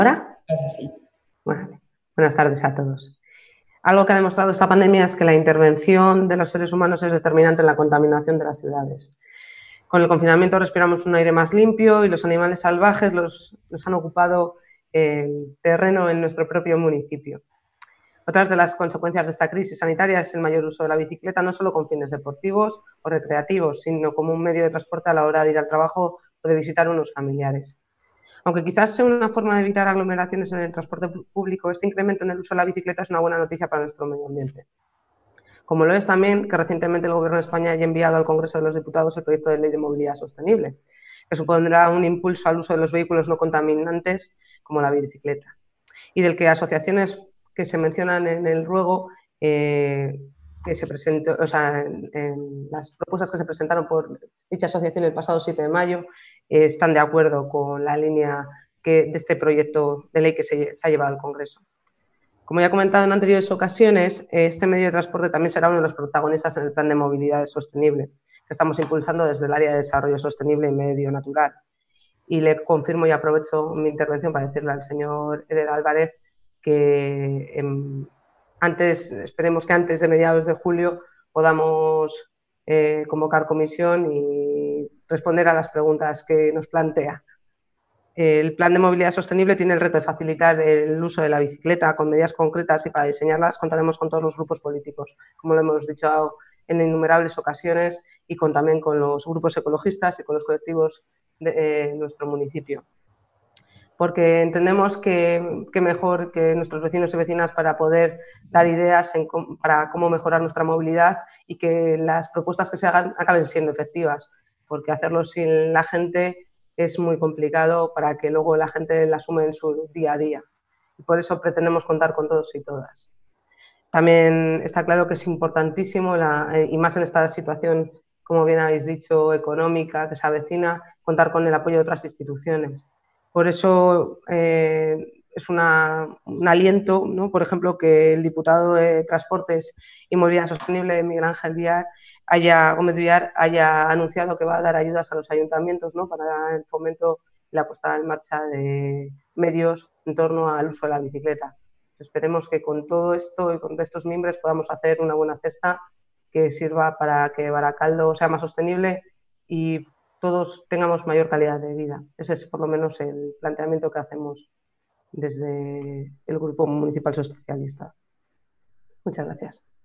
¿Ahora? Sí. Vale. Buenas tardes a todos. Algo que ha demostrado esta pandemia es que la intervención de los seres humanos es determinante en la contaminación de las ciudades. Con el confinamiento respiramos un aire más limpio y los animales salvajes nos han ocupado el terreno en nuestro propio municipio. Otras de las consecuencias de esta crisis sanitaria es el mayor uso de la bicicleta, no solo con fines deportivos o recreativos, sino como un medio de transporte a la hora de ir al trabajo o de visitar a unos familiares. Aunque quizás sea una forma de evitar aglomeraciones en el transporte público, este incremento en el uso de la bicicleta es una buena noticia para nuestro medio ambiente. Como lo es también que recientemente el Gobierno de España haya enviado al Congreso de los Diputados el proyecto de Ley de Movilidad Sostenible, que supondrá un impulso al uso de los vehículos no contaminantes como la bicicleta, y del que asociaciones que se mencionan en el ruego que se presentó, o sea, en las propuestas que se presentaron por dicha asociación el pasado 7 de mayo, están de acuerdo con la línea de este proyecto de ley que se ha llevado al Congreso. Como ya he comentado en anteriores ocasiones, este medio de transporte también será uno de los protagonistas en el Plan de Movilidad Sostenible, que estamos impulsando desde el área de Desarrollo Sostenible y Medio Natural. Y le confirmo y aprovecho mi intervención para decirle al señor Eder Álvarez que esperemos que antes de mediados de julio podamos convocar comisión y responder a las preguntas que nos plantea. El Plan de Movilidad Sostenible tiene el reto de facilitar el uso de la bicicleta con medidas concretas, y para diseñarlas contaremos con todos los grupos políticos, como lo hemos dicho en innumerables ocasiones, y también con los grupos ecologistas y con los colectivos de nuestro municipio. Porque entendemos que mejor que nuestros vecinos y vecinas para poder dar ideas para cómo mejorar nuestra movilidad y que las propuestas que se hagan acaben siendo efectivas, porque hacerlo sin la gente es muy complicado para que luego la gente la asume en su día a día. Y por eso pretendemos contar con todos y todas. También está claro que es importantísimo, y más en esta situación, como bien habéis dicho, económica que se avecina, contar con el apoyo de otras instituciones. Por eso es un aliento, ¿no? Por ejemplo, que el diputado de Transportes y Movilidad Sostenible, Miguel Ángel Gómez Villar, haya anunciado que va a dar ayudas a los ayuntamientos, ¿no? Para el fomento y la puesta en marcha de medios en torno al uso de la bicicleta. Esperemos que con todo esto y con estos mimbres podamos hacer una buena cesta que sirva para que Baracaldo sea más sostenible y todos tengamos mayor calidad de vida. Ese es por lo menos el planteamiento que hacemos desde el Grupo Municipal Socialista. Muchas gracias.